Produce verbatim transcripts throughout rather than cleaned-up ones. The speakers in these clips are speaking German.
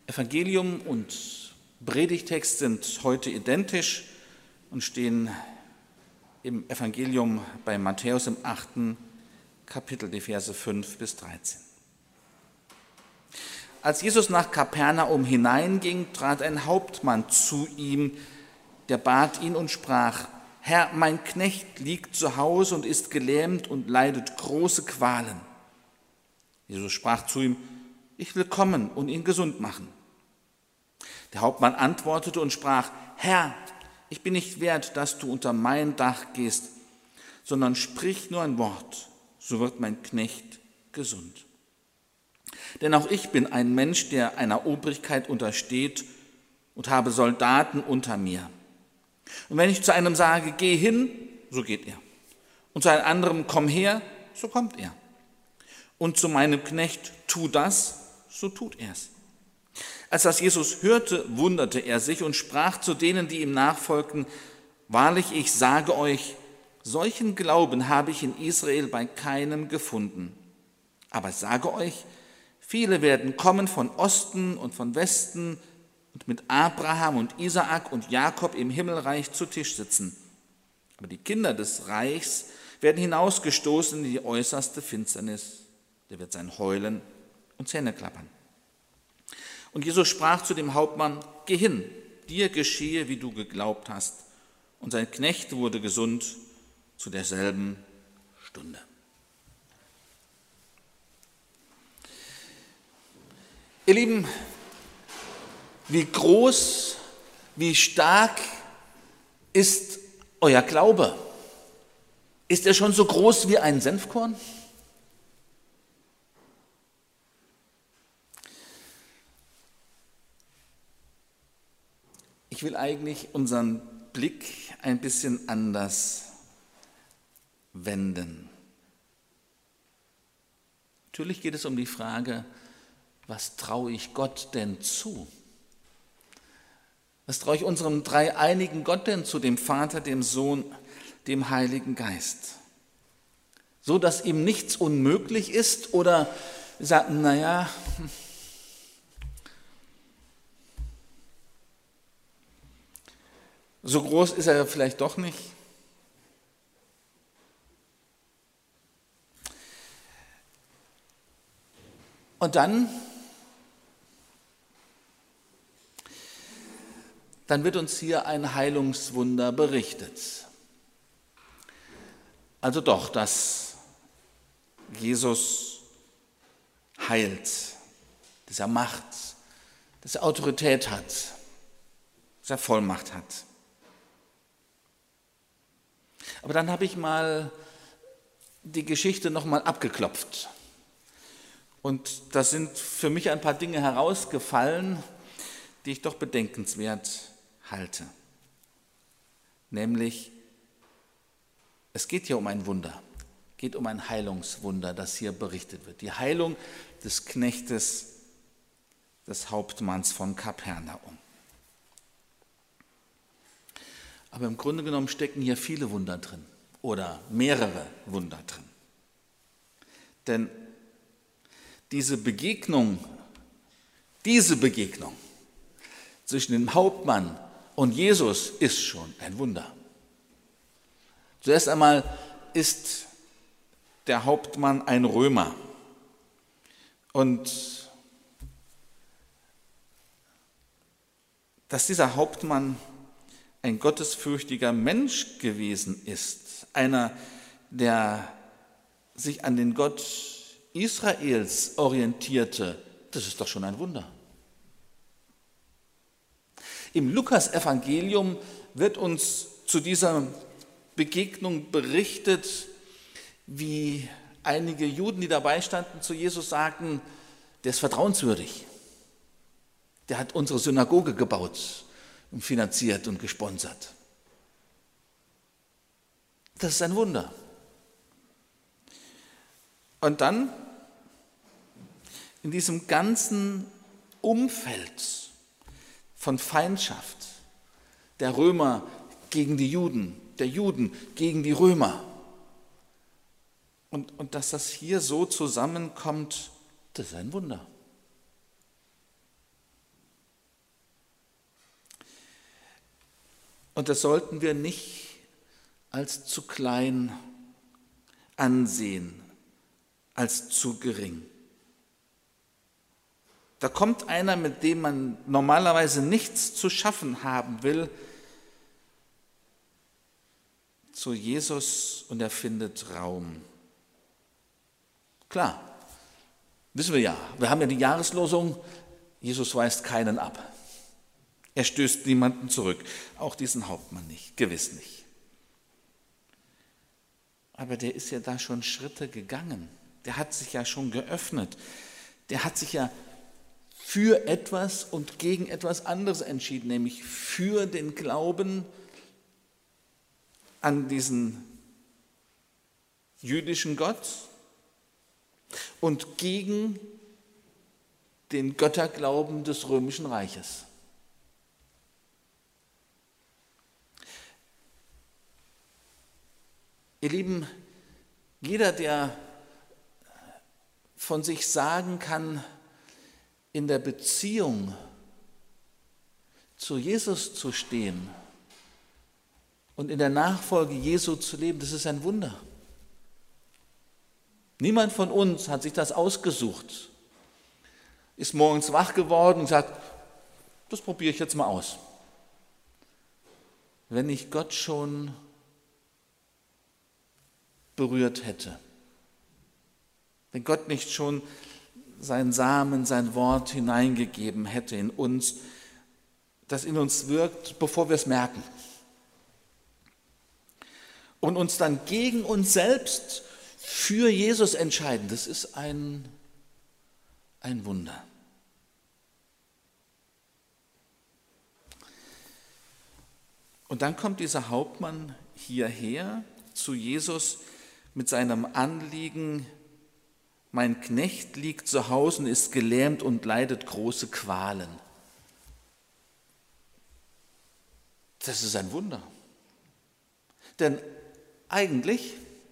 Evangelium und Predigtext sind heute identisch und stehen im Evangelium bei Matthäus im achten Kapitel, die Verse fünf bis dreizehn. Als Jesus nach Kapernaum hineinging, trat ein Hauptmann zu ihm, der bat ihn und sprach: Herr, mein Knecht liegt zu Hause und ist gelähmt und leidet große Qualen. Jesus sprach zu ihm: Ich will kommen und ihn gesund machen. Der Hauptmann antwortete und sprach: Herr, ich bin nicht wert, dass du unter mein Dach gehst, sondern sprich nur ein Wort, so wird mein Knecht gesund. Denn auch ich bin ein Mensch, der einer Obrigkeit untersteht und habe Soldaten unter mir. Und wenn ich zu einem sage, geh hin, so geht er. Und zu einem anderen, komm her, so kommt er. Und zu meinem Knecht, tu das, so tut er's. Als das Jesus hörte, wunderte er sich und sprach zu denen, die ihm nachfolgten: Wahrlich, ich sage euch, solchen Glauben habe ich in Israel bei keinem gefunden. Aber ich sage euch, viele werden kommen von Osten und von Westen und mit Abraham und Isaak und Jakob im Himmelreich zu Tisch sitzen. Aber die Kinder des Reichs werden hinausgestoßen in die äußerste Finsternis. Da wird sein Heulen und Zähneklappern. Und Jesus sprach zu dem Hauptmann: Geh hin, dir geschehe, wie du geglaubt hast. Und sein Knecht wurde gesund zu derselben Stunde. Ihr Lieben, wie groß, wie stark ist euer Glaube? Ist er schon so groß wie ein Senfkorn? Ich will eigentlich unseren Blick ein bisschen anders wenden. Natürlich geht es um die Frage, was traue ich Gott denn zu? Was traue ich unserem dreieinigen Gott denn zu, dem Vater, dem Sohn, dem Heiligen Geist? So, dass ihm nichts unmöglich ist, oder wir sagen, naja, so groß ist er vielleicht doch nicht. Und dann, dann wird uns hier ein Heilungswunder berichtet. Also doch, dass Jesus heilt, dass er Macht, dass er Autorität hat, dass er Vollmacht hat. Aber dann habe ich mal die Geschichte nochmal abgeklopft. Und da sind für mich ein paar Dinge herausgefallen, die ich doch bedenkenswert halte. Nämlich, es geht hier um ein Wunder, geht um ein Heilungswunder, das hier berichtet wird. Die Heilung des Knechtes des Hauptmanns von Kapernaum. Aber im Grunde genommen stecken hier viele Wunder drin oder mehrere Wunder drin. Denn diese Begegnung, diese Begegnung zwischen dem Hauptmann und Jesus ist schon ein Wunder. Zuerst einmal ist der Hauptmann ein Römer. Und dass dieser Hauptmann ein gottesfürchtiger Mensch gewesen ist, einer, der sich an den Gott Israels orientierte, das ist doch schon ein Wunder. Im Lukas-Evangelium wird uns zu dieser Begegnung berichtet, wie einige Juden, die dabei standen, zu Jesus sagten: Der ist vertrauenswürdig, der hat unsere Synagoge gebaut und finanziert und gesponsert. Das ist ein Wunder. Und dann in diesem ganzen Umfeld von Feindschaft der Römer gegen die Juden, der Juden gegen die Römer. Und, und dass das hier so zusammenkommt, das ist ein Wunder. Und das sollten wir nicht als zu klein ansehen, als zu gering. Da kommt einer, mit dem man normalerweise nichts zu schaffen haben will, zu Jesus und er findet Raum. Klar, wissen wir ja, wir haben ja die Jahreslosung, Jesus weist keinen ab. Er stößt niemanden zurück, auch diesen Hauptmann nicht, gewiss nicht. Aber der ist ja da schon Schritte gegangen, der hat sich ja schon geöffnet, der hat sich ja für etwas und gegen etwas anderes entschieden, nämlich für den Glauben an diesen jüdischen Gott und gegen den Götterglauben des Römischen Reiches. Ihr Lieben, jeder, der von sich sagen kann, in der Beziehung zu Jesus zu stehen und in der Nachfolge Jesu zu leben, das ist ein Wunder. Niemand von uns hat sich das ausgesucht, ist morgens wach geworden und sagt, das probiere ich jetzt mal aus. Wenn ich Gott schon berührt hätte, wenn Gott nicht schon sein Samen, sein Wort hineingegeben hätte in uns, das in uns wirkt, bevor wir es merken. Und uns dann gegen uns selbst für Jesus entscheiden, das ist ein, ein Wunder. Und dann kommt dieser Hauptmann hierher zu Jesus mit seinem Anliegen, mein Knecht liegt zu Hause und ist gelähmt und leidet große Qualen. Das ist ein Wunder. Denn eigentlich,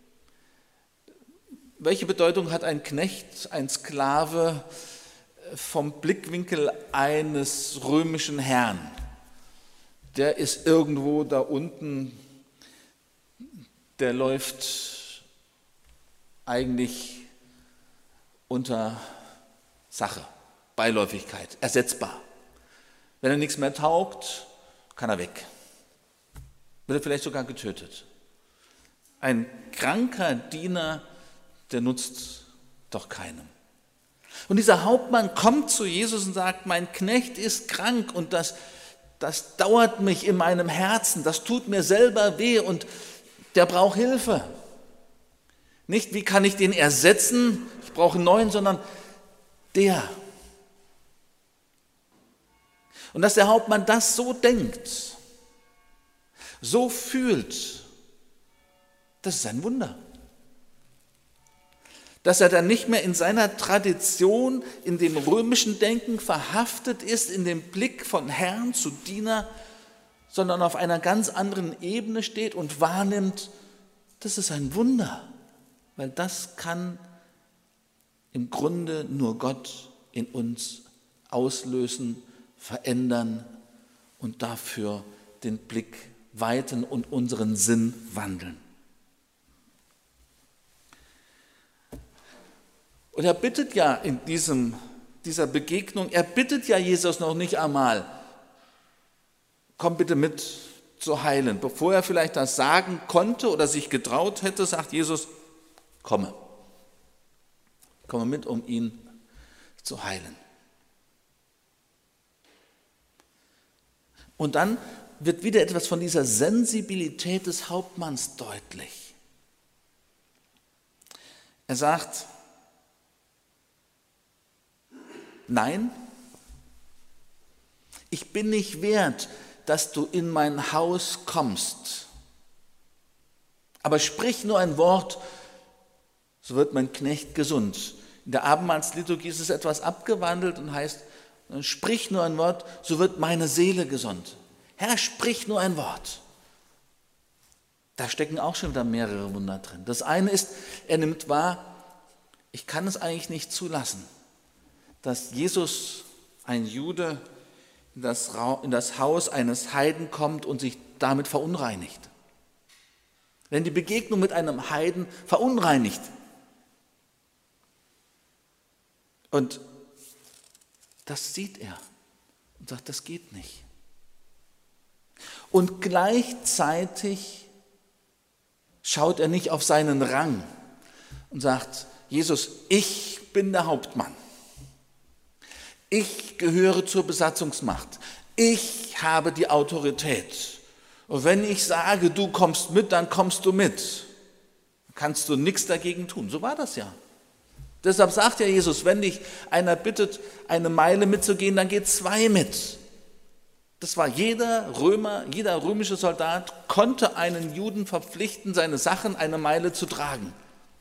welche Bedeutung hat ein Knecht, ein Sklave vom Blickwinkel eines römischen Herrn? Der ist irgendwo da unten, der läuft eigentlich unter Sache, Beiläufigkeit, ersetzbar. Wenn er nichts mehr taugt, kann er weg. Wird er vielleicht sogar getötet. Ein kranker Diener, der nutzt doch keinem. Und dieser Hauptmann kommt zu Jesus und sagt, mein Knecht ist krank und das, das dauert mich in meinem Herzen, das tut mir selber weh und der braucht Hilfe. Nicht, wie kann ich den ersetzen, ich brauche einen neuen, sondern der. Und dass der Hauptmann das so denkt, so fühlt, das ist ein Wunder. Dass er dann nicht mehr in seiner Tradition, in dem römischen Denken verhaftet ist, in dem Blick von Herrn zu Diener, sondern auf einer ganz anderen Ebene steht und wahrnimmt, das ist ein Wunder, weil das kann im Grunde nur Gott in uns auslösen, verändern und dafür den Blick weiten und unseren Sinn wandeln. Und er bittet ja in diesem, dieser Begegnung, er bittet ja Jesus noch nicht einmal, komm bitte mit zu heilen. Bevor er vielleicht das sagen konnte oder sich getraut hätte, sagt Jesus, komme. Komme mit, um ihn zu heilen. Und dann wird wieder etwas von dieser Sensibilität des Hauptmanns deutlich. Er sagt, nein, ich bin nicht wert, dass du in mein Haus kommst. Aber sprich nur ein Wort, so wird mein Knecht gesund. In der Abendmahlsliturgie ist es etwas abgewandelt und heißt, sprich nur ein Wort, so wird meine Seele gesund. Herr, sprich nur ein Wort. Da stecken auch schon wieder mehrere Wunder drin. Das eine ist, er nimmt wahr, ich kann es eigentlich nicht zulassen, dass Jesus, ein Jude, in das, in das Haus eines Heiden kommt und sich damit verunreinigt. Wenn die Begegnung mit einem Heiden verunreinigt. Und das sieht er und sagt, das geht nicht. Und gleichzeitig schaut er nicht auf seinen Rang und sagt, Jesus, ich bin der Hauptmann. Ich gehöre zur Besatzungsmacht. Ich habe die Autorität. Und wenn ich sage, du kommst mit, dann kommst du mit. Kannst du nichts dagegen tun. So war das ja. Deshalb sagt ja Jesus, wenn dich einer bittet, eine Meile mitzugehen, dann geht zwei mit. Das war jeder Römer, jeder römische Soldat konnte einen Juden verpflichten, seine Sachen eine Meile zu tragen.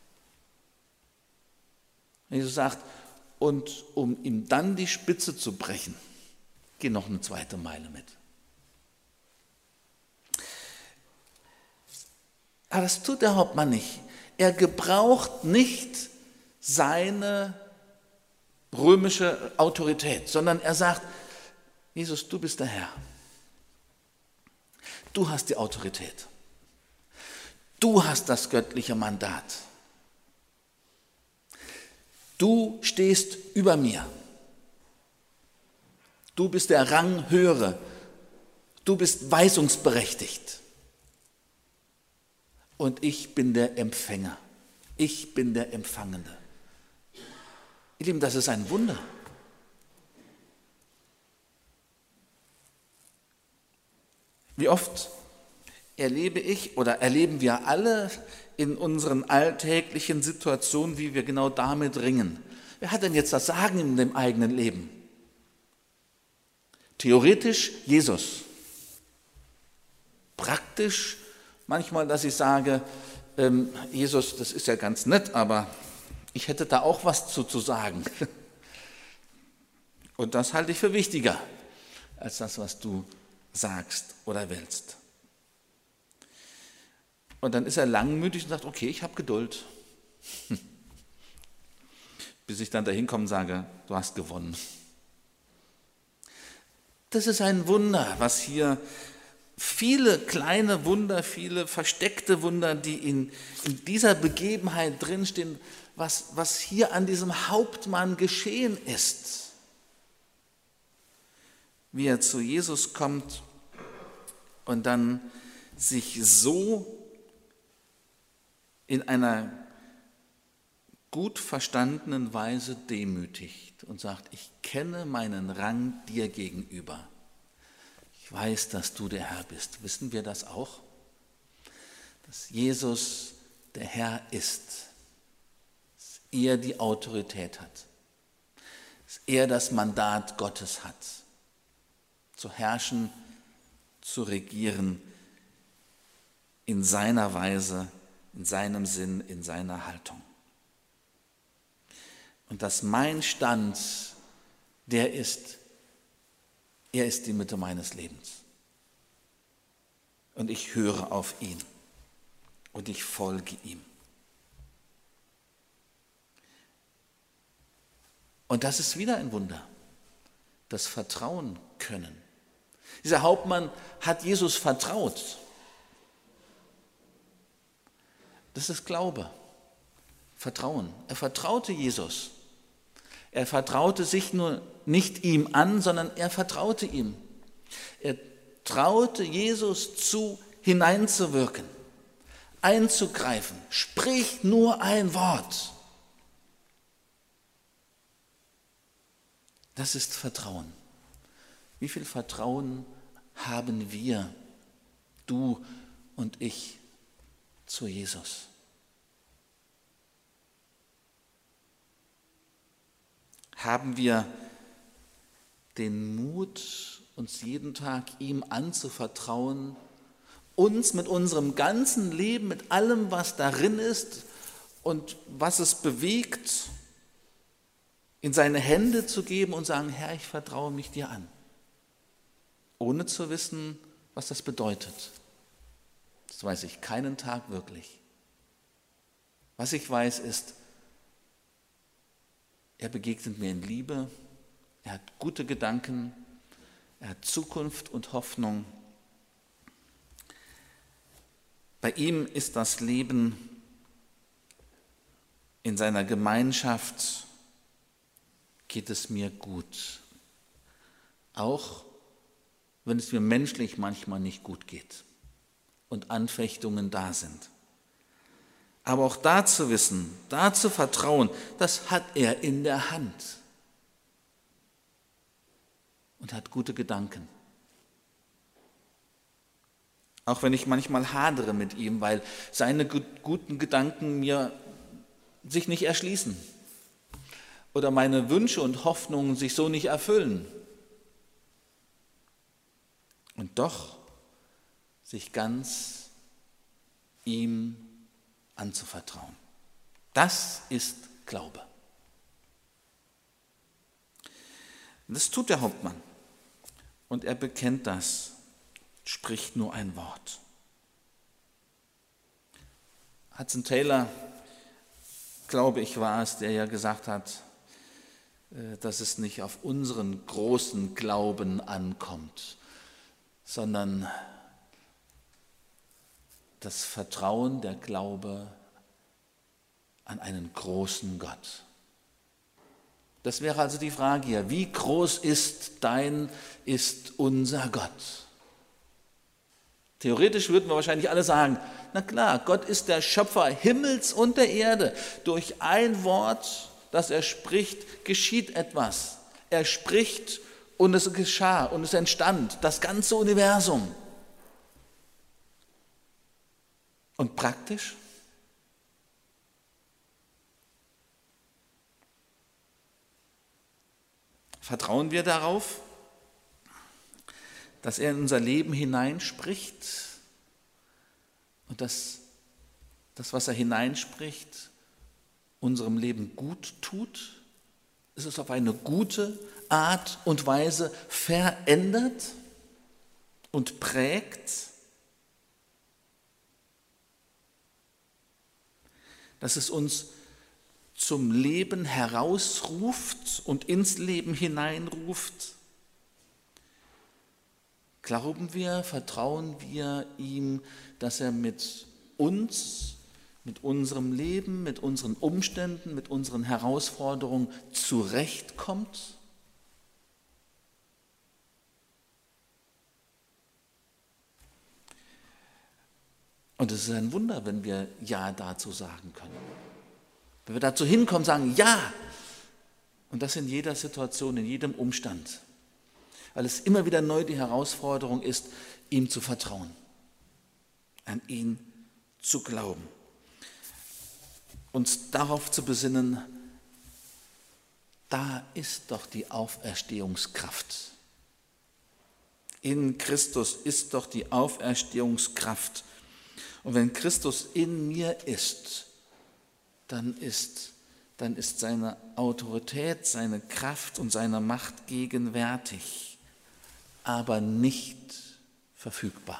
Jesus sagt, und um ihm dann die Spitze zu brechen, geh noch eine zweite Meile mit. Aber das tut der Hauptmann nicht. Er gebraucht nicht seine römische Autorität, sondern er sagt, Jesus, du bist der Herr. Du hast die Autorität. Du hast das göttliche Mandat. Du stehst über mir. Du bist der Ranghöhere. Du bist weisungsberechtigt. Und ich bin der Empfänger. Ich bin der Empfangende. Ihr Lieben, das ist ein Wunder. Wie oft erlebe ich oder erleben wir alle in unseren alltäglichen Situationen, wie wir genau damit ringen. Wer hat denn jetzt das Sagen in dem eigenen Leben? Theoretisch Jesus. Praktisch manchmal, dass ich sage, ähm, Jesus, das ist ja ganz nett, aber ich hätte da auch was zu, zu sagen. Und das halte ich für wichtiger als das, was du sagst oder willst. Und dann ist er langmütig und sagt, okay, ich habe Geduld. Bis ich dann dahin komme und sage, du hast gewonnen. Das ist ein Wunder, was hier, viele kleine Wunder, viele versteckte Wunder, die in, in dieser Begebenheit drinstehen, was, was hier an diesem Hauptmann geschehen ist. Wie er zu Jesus kommt und dann sich so in einer gut verstandenen Weise demütigt und sagt, ich kenne meinen Rang dir gegenüber. Ich weiß, dass du der Herr bist. Wissen wir das auch? Dass Jesus der Herr ist, dass er die Autorität hat, dass er das Mandat Gottes hat, zu herrschen, zu regieren in seiner Weise, in seinem Sinn, in seiner Haltung. Und dass mein Stand, der ist, er ist die Mitte meines Lebens. Und ich höre auf ihn und ich folge ihm. Und das ist wieder ein Wunder, das Vertrauen können. Dieser Hauptmann hat Jesus vertraut. Das ist Glaube, Vertrauen. Er vertraute Jesus. Er vertraute sich nur nicht ihm an, sondern er vertraute ihm. Er traute Jesus zu, hineinzuwirken, einzugreifen. Sprich nur ein Wort. Das ist Vertrauen. Wie viel Vertrauen haben wir, du und ich, zu Jesus? Haben wir den Mut, uns jeden Tag ihm anzuvertrauen, uns mit unserem ganzen Leben, mit allem, was darin ist und was es bewegt, in seine Hände zu geben und sagen, Herr, ich vertraue mich dir an, ohne zu wissen, was das bedeutet. Das weiß ich keinen Tag wirklich. Was ich weiß ist, er begegnet mir in Liebe, er hat gute Gedanken, er hat Zukunft und Hoffnung Bei ihm ist das Leben in seiner Gemeinschaft, geht es mir gut. Auch wenn es mir menschlich manchmal nicht gut geht und Anfechtungen da sind. Aber auch da zu wissen, da zu vertrauen, das hat er in der Hand und hat gute Gedanken. Auch wenn ich manchmal hadere mit ihm, weil seine guten Gedanken mir sich nicht erschließen oder meine Wünsche und Hoffnungen sich so nicht erfüllen. Und doch sich ganz ihm anzuvertrauen. Das ist Glaube. Das tut der Hauptmann. Und er bekennt das, spricht nur ein Wort. Hudson Taylor, glaube ich, war es, der ja gesagt hat, dass es nicht auf unseren großen Glauben ankommt, sondern das Vertrauen, der Glaube an einen großen Gott. Das wäre also die Frage hier, wie groß ist dein, ist unser Gott? Theoretisch würden wir wahrscheinlich alle sagen, na klar, Gott ist der Schöpfer Himmels und der Erde. Durch ein Wort, das er spricht, geschieht etwas. Er spricht und es geschah und es entstand, das ganze Universum. Und praktisch? Vertrauen wir darauf, dass er in unser Leben hineinspricht und dass das, was er hineinspricht, unserem Leben gut tut? Ist es auf eine gute Art und Weise verändert und prägt? Dass es uns zum Leben herausruft und ins Leben hineinruft? Glauben wir, vertrauen wir ihm, dass er mit uns, mit unserem Leben, mit unseren Umständen, mit unseren Herausforderungen zurechtkommt? Und es ist ein Wunder, wenn wir Ja dazu sagen können. Wenn wir dazu hinkommen, sagen Ja. Und das in jeder Situation, in jedem Umstand. Weil es immer wieder neu die Herausforderung ist, ihm zu vertrauen. An ihn zu glauben. Uns darauf zu besinnen, da ist doch die Auferstehungskraft. In Christus ist doch die Auferstehungskraft. Und wenn Christus in mir ist, dann ist, dann ist seine Autorität, seine Kraft und seine Macht gegenwärtig, aber nicht verfügbar.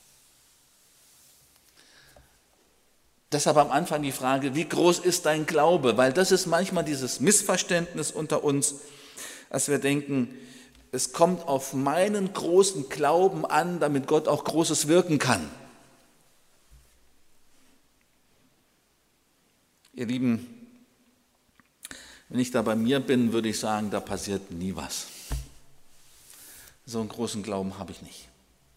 Deshalb am Anfang die Frage, wie groß ist dein Glaube? Weil das ist manchmal dieses Missverständnis unter uns, dass wir denken, es kommt auf meinen großen Glauben an, damit Gott auch Großes wirken kann. Ihr Lieben, wenn ich da bei mir bin, würde ich sagen, da passiert nie was. So einen großen Glauben habe ich nicht.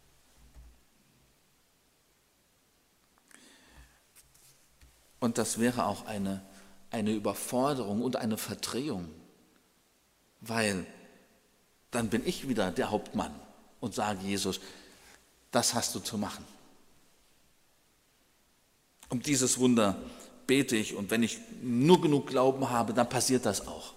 Und das wäre auch eine, eine Überforderung und eine Verdrehung, weil dann bin ich wieder der Hauptmann und sage Jesus, das hast du zu machen. Um dieses Wunder bete ich und wenn ich nur genug Glauben habe, dann passiert das auch.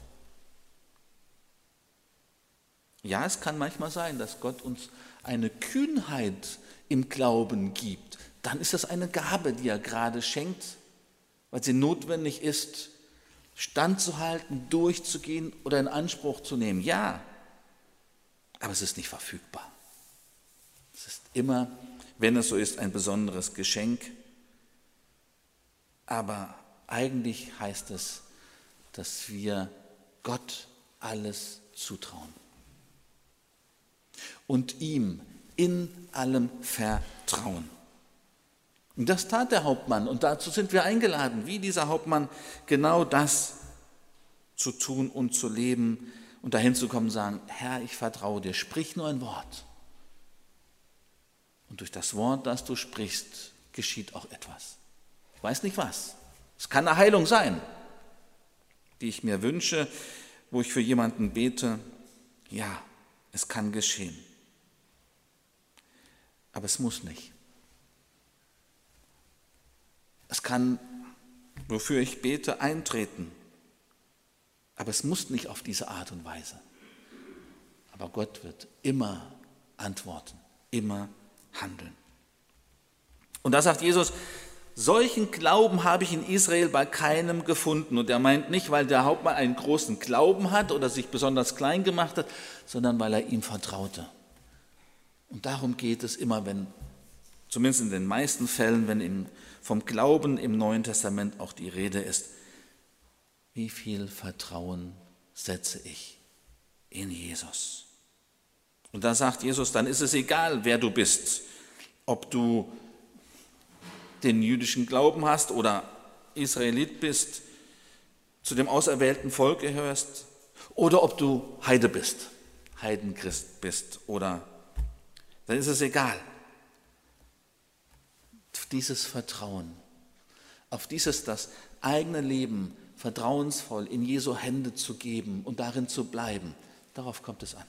Ja, es kann manchmal sein, dass Gott uns eine Kühnheit im Glauben gibt. Dann ist das eine Gabe, die er gerade schenkt, weil sie notwendig ist, standzuhalten, durchzugehen oder in Anspruch zu nehmen. Ja, aber es ist nicht verfügbar. Es ist immer, wenn es so ist, ein besonderes Geschenk. Aber eigentlich heißt es, dass wir Gott alles zutrauen und ihm in allem vertrauen. Und das tat der Hauptmann und dazu sind wir eingeladen, wie dieser Hauptmann, genau das zu tun und zu leben und dahin zu kommen und sagen, Herr, ich vertraue dir, sprich nur ein Wort. Und durch das Wort, das du sprichst, geschieht auch etwas. Ich weiß nicht was. Es kann eine Heilung sein, die ich mir wünsche, wo ich für jemanden bete. Ja, es kann geschehen. Aber es muss nicht. Es kann, wofür ich bete, eintreten. Aber es muss nicht auf diese Art und Weise. Aber Gott wird immer antworten, immer handeln. Und da sagt Jesus, solchen Glauben habe ich in Israel bei keinem gefunden. Und er meint nicht, weil der Hauptmann einen großen Glauben hat oder sich besonders klein gemacht hat, sondern weil er ihm vertraute. Und darum geht es immer, wenn, zumindest in den meisten Fällen, wenn im, vom Glauben im Neuen Testament auch die Rede ist. Wie viel Vertrauen setze ich in Jesus? Und da sagt Jesus, dann ist es egal, wer du bist, ob du den jüdischen Glauben hast oder Israelit bist, zu dem auserwählten Volk gehörst, oder ob du Heide bist, Heidenchrist bist, oder dann ist es egal. Auf dieses Vertrauen, auf dieses das eigene Leben vertrauensvoll in Jesu Hände zu geben und darin zu bleiben, darauf kommt es an.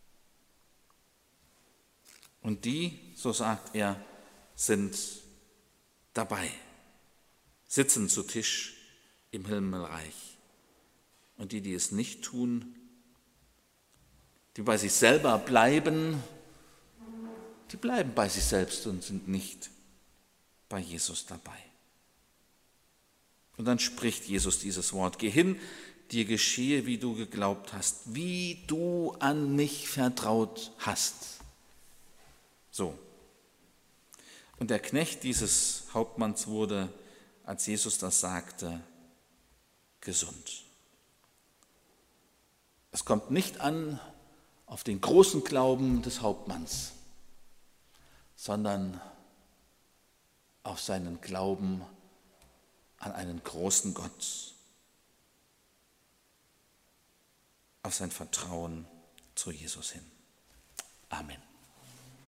Und die, so sagt er, sind dabei, sitzen zu Tisch im Himmelreich. Und die, die es nicht tun, die bei sich selber bleiben, die bleiben bei sich selbst und sind nicht bei Jesus dabei. Und dann spricht Jesus dieses Wort, geh hin, dir geschehe, wie du geglaubt hast, wie du an mich vertraut hast. So. Und der Knecht dieses Hauptmanns wurde, als Jesus das sagte, gesund. Es kommt nicht an auf den großen Glauben des Hauptmanns, sondern auf seinen Glauben an einen großen Gott, auf sein Vertrauen zu Jesus hin. Amen.